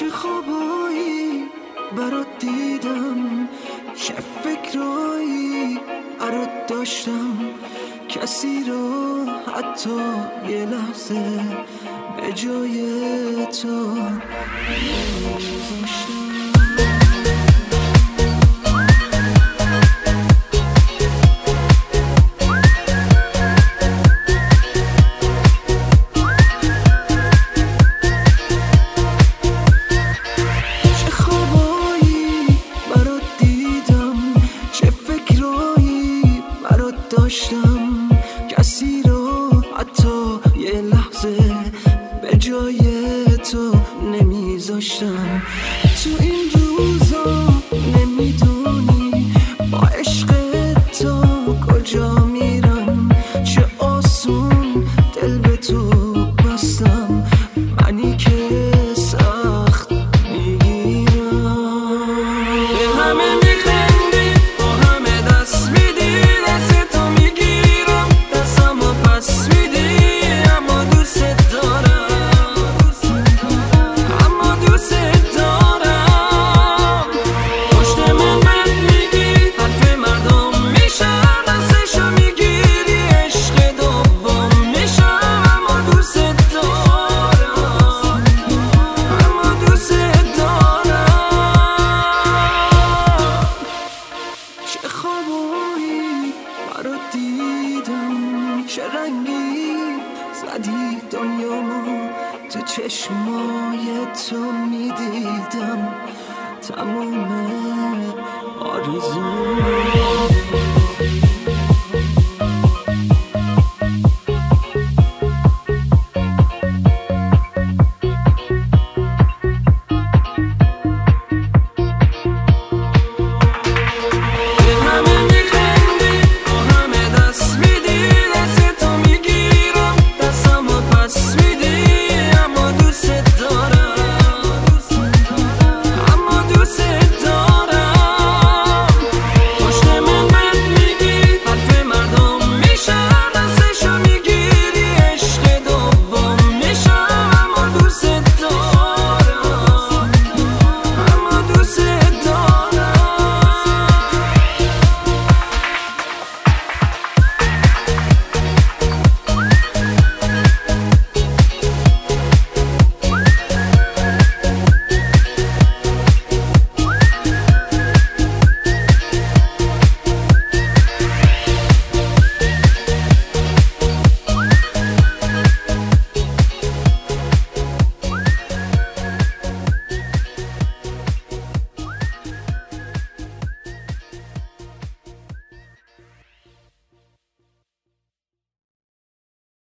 چه خوابایی برات دیدم، چه فکرایی برات داشتم، کسی رو حتی یه لحظه به جای تو نمی‌ذاشتم. داشتم کسی رو حتی یه لحظه به جای تو نمیذاشتم. تو این روزا نمیدونی با عشق تو کجا میرم، چه آسون دل به تو بستم، منی که سخت میگیرم. به همه میخندی، با همه دست میدی، چه رنگی زدی دنیامو، تو چشمای تو میدیدم تموم آرزو.